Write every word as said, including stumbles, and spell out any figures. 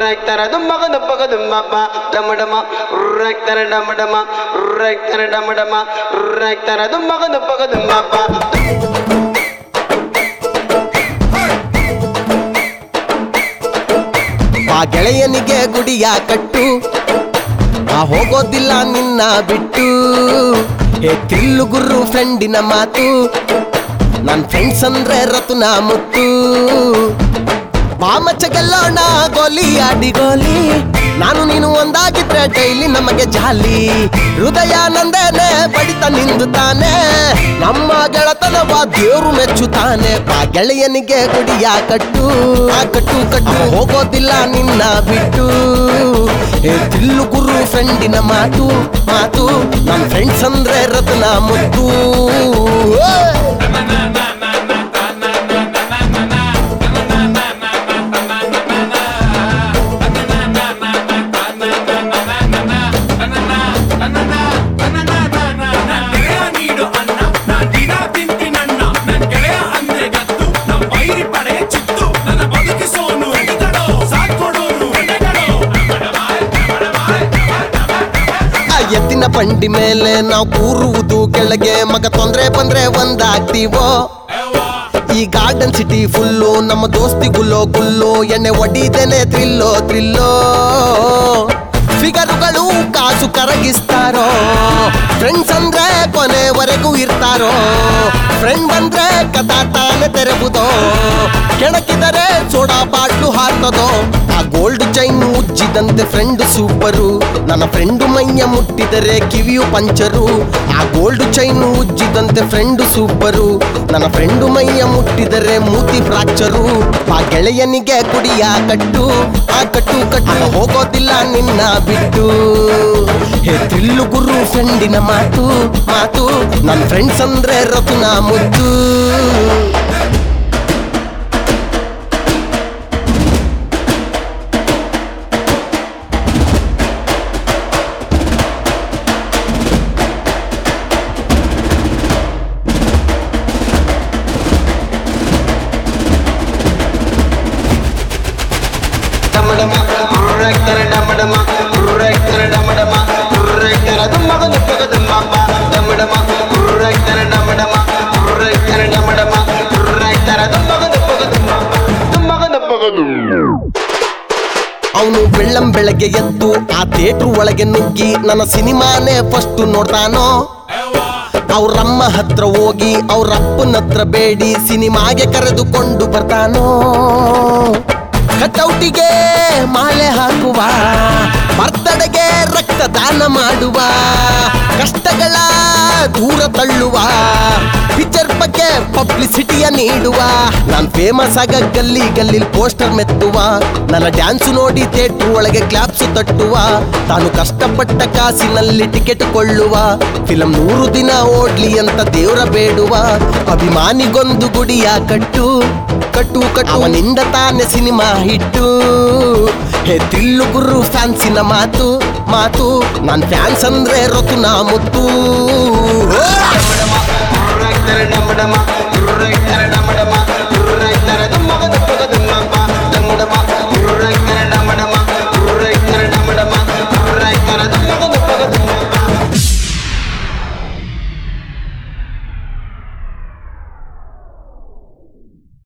Rectara Dumaga the Pagadumapa, Damadama, Rectara Damadama, Rectara Damadama, Rectara Dumaga the Pagadumapa. ಆ ಗೆಳೆಯನಿಗೆ ಗುಡಿಯ ಕಟ್ಟು ಆ ಹೋಗೋದಿಲ್ಲ ನಿನ್ನ ಬಿಟ್ಟು ಹೇ ತಿಲ್ಲು ಗುರು ಫ್ರೆಂಡಿನ ಮಾತು ನನ್ ಫ್ರೆಂಡ್ಸ್ ಅಂದ್ರೆ ರತುನ ಮುತ್ತು ಮಾಮಚ್ಚ ಗೆಲ್ಲೋಣ ಗೋಲಿ ಆಡಿ ಗೋಲಿ ನಾನು ನೀನು ಒಂದಾಗಿದ್ರೆ ಡೈಲಿ ನಮಗೆ ಜಾಲಿ ಹೃದಯ ನಂದೇನೆ ಬಡಿತ ನಿಂದು ತಾನೆ ನಮ್ಮ ಗೆಳತನವ ದೇವ್ರು ಮೆಚ್ಚುತ್ತಾನೆ ಆ ಗೆಳೆಯನಿಗೆ ಗುಡಿಯ ಕಟ್ಟು ಆ ಕಟ್ಟು ಕಟ್ಟು ಹೋಗೋದಿಲ್ಲ ನಿನ್ನ ಬಿಟ್ಟು ಹೇ ತಿಲ್ಲು ಗುರು ಫ್ರೆಂಡಿನ ಮಾತು ಮಾತು ನನ್ನ ಫ್ರೆಂಡ್ಸ್ ಅಂದ್ರೆ ರತ್ನ ಮುತ್ತು ಎತ್ತಿನ ಬಂಡಿ ಮೇಲೆ ನಾವು ಕೂರುವುದು ಕೆಳಗೆ ಮಗ ತೊಂದ್ರೆ ಬಂದ್ರೆ ಒಂದಾಗ್ತೀವೋ ಈ ಗಾರ್ಡನ್ ಸಿಟಿ ಫುಲ್ಲು ನಮ್ಮ ದೋಸ್ತಿ ಗುಲ್ಲೋ ಗುಲ್ಲು ಎಣ್ಣೆ ಒಡಿದೇನೆ ತ್ರಿಲ್ಲೋ ತ್ರಿಲ್ಲೋ ಫಿಗರುಗಳು ಕಾಸು ಕರಗಿಸ್ತಾರೋ ಫ್ರೆಂಡ್ಸ್ ಅಂದ್ರೆ ಕೊನೆವರೆಗೂ ಇರ್ತಾರೋ ಫ್ರೆಂಡ್ ಬಂದ್ರೆ ಕಥಾ ತಾನೆ ತೆರಬುದೋ ಕೆಣಕಿದರೆ ಸೋಡಾ ಬಾಟ್ಲು ಹಾರ್ತದೋ ಆ ಗೋಲ್ಡ್ ಚೈನ್ ಉಜ್ಜಿದಂತೆ ಫ್ರೆಂಡ್ ಸೂಪರು ನನ್ನ ಫ್ರೆಂಡು ಮೈಯ ಮುಟ್ಟಿದರೆ ಕಿವಿಯು ಪಂಚರು ಆ ಗೋಲ್ಡ್ ಚೈನ್ ಉಜ್ಜಿದಂತೆ ಫ್ರೆಂಡು ಸೂಪರು ನನ್ನ ಫ್ರೆಂಡು ಮೈಯ ಮುಟ್ಟಿದರೆ ಮೂತಿ ಫ್ರಾಕ್ಚರು ಆ ಗೆಳೆಯನಿಗೆ ಕುಡಿಯ ಕಟ್ಟು ಆ ಕಟ್ಟು ಕಟ್ಟು ಹೋಗೋದಿಲ್ಲ ನಿನ್ನ ಬಿಟ್ಟು ಹೇ ತಿಲ್ಲು ಗುರು ಫ್ರೆಂಡಿನ ಮಾತು ಮಾತು ನನ್ನ ಫ್ರೆಂಡ್ಸ್ ಅಂದ್ರೆ ರತುನ ಮುದ್ದು Rectara Damadama, Rectara Damadama, Rectara Dumaga the Pagadumapa, Damadama, Rectara Damadama, Rectara Damadama, Rectara Dumaga the Pagadumapa, Dumaga the Pagadum. ಅವನು ಬೆಳ್ಳಂ ಬೆಳಗ್ಗೆ ಎದ್ದು ಆ ಥಿಯೇಟ್ರ್ ಒಳಗೆ ನುಗ್ಗಿ ನನ್ನ ಸಿನಿಮಾನೇ ಫಸ್ಟ್ ನೋಡ್ತಾನೋ ಅವ್ರಮ್ಮ ಹತ್ರ ಹೋಗಿ ಅವ್ರಪ್ಪನ ಹತ್ರ ಬೇಡಿ ಸಿನಿಮಾಗೆ ಕರೆದುಕೊಂಡು ಬರ್ತಾನೋ ಕಟೌಟಿಗೆ ಮಾಲೆ ಹಾಕುವ ಬರ್ತಡೆಗೆ ರಕ್ತದಾನ ಮಾಡುವ ಕಷ್ಟಗಳ ದೂರ ತಳ್ಳುವ ಪಿಕ್ಚರ್ ಬಗ್ಗೆ ಪಬ್ಲಿಸಿಟಿಯ ನೀಡುವ ನಾನ್ ಫೇಮಸ್ ಆಗ ಗಲ್ಲಿ ಗಲ್ಲಿ ಪೋಸ್ಟರ್ ಮೆತ್ತುವ ನನ್ನ ಡ್ಯಾನ್ಸ್ ನೋಡಿ ಥಿಯೇಟರ್ ಒಳಗೆ ಕ್ಲಾಪ್ಸ್ ತಟ್ಟುವ ತಾನು ಕಷ್ಟಪಟ್ಟ ಕಾಸಿನಲ್ಲಿ ಟಿಕೆಟ್ ಕೊಳ್ಳುವ ಫಿಲಂ ನೂರು ದಿನ ಓಡ್ಲಿ ಅಂತ ದೇವ್ರ ಬೇಡುವ ಅಭಿಮಾನಿಗೊಂದು ಗುಡಿಯ ಕಟ್ಟು ಕಟ್ಟು ಕಟ್ಟು ಅವನಿಂದ ತಾನೆ ಸಿನಿಮಾ ಹಿಟ್ಟು ಹೇ ತಿಲ್ಲು ಗುರು ಫ್ಯಾನ್ಸಿನ ಮಾತು ಮಾತು ನಾನ್ ಫ್ಯಾನ್ಸ್ ಅಂದ್ರೆ ರತುನ ಮುತ್ತು